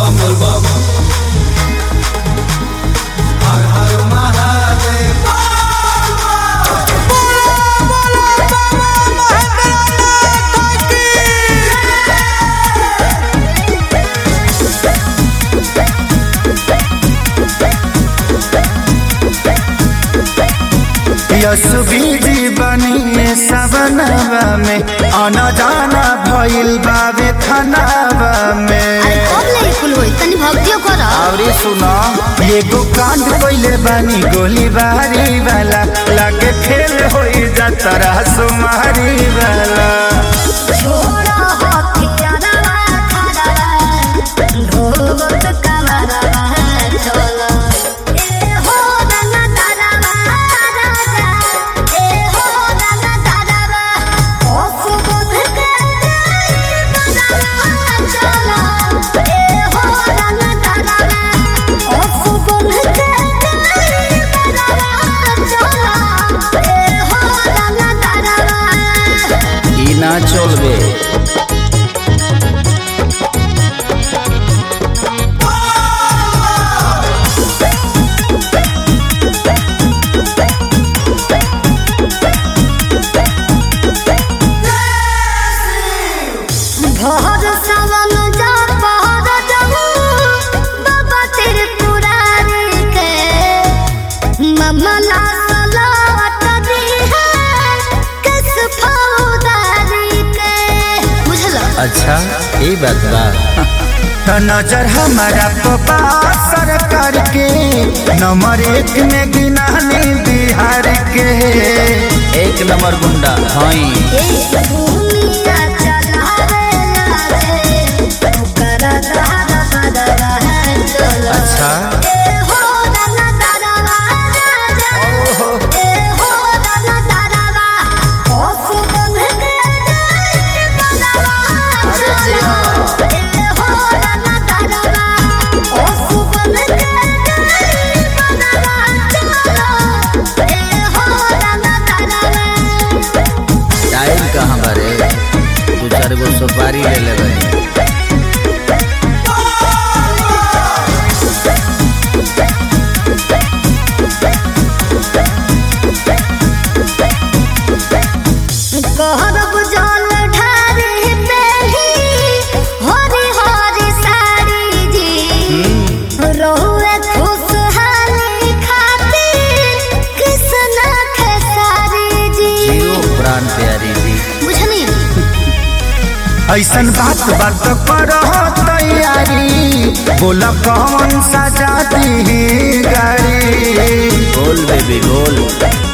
यसुबीजी बनी सवनवा में आना जाना भइल बावे खनावा में। अरे कब ले कुल होई तनी भक्तियो कर। अरे सुना एगो कांड कइले बानी गोलीबारी वाला लागे खेल होई जातरा सुमारी वाला। छोड़ा हथियारा खड़ा ढोलक कमरा चला ना चलबे भोर सावन जा पहर जाऊ बाबा तेरे पुरारी के ममला सलावत दी है किस फौदारी के बुझला। अच्छा ये बात बा नजर हमारा पपा सरकार के नंबर 1 में गिनानी बिहार के 1 नंबर गुंडा हई। अच्छा टाइम कहाँ बारे 2-4 गो सुपारी ले लेबै। कहरब जल ढारी पेली हरी हरी साड़ी जी रहुए खुशहाली खातिर कृष्ण खेसारी जी प्राण प्यारी जी बुझनी। ऐसन बात बात करह तैयारी बोला कौन सा जाती गाड़ी बोल बेबी बोल।